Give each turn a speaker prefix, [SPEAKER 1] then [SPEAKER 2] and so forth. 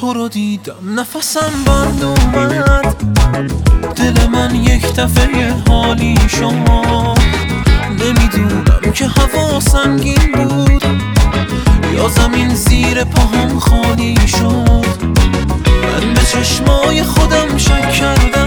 [SPEAKER 1] تو رو دیدم نفسم بند اومد، دل من یک دفعه حالی شد. نمیدونم که هوا سنگین بود یا زمین زیر پاهم خالی شد. من به چشمای خودم شک کردم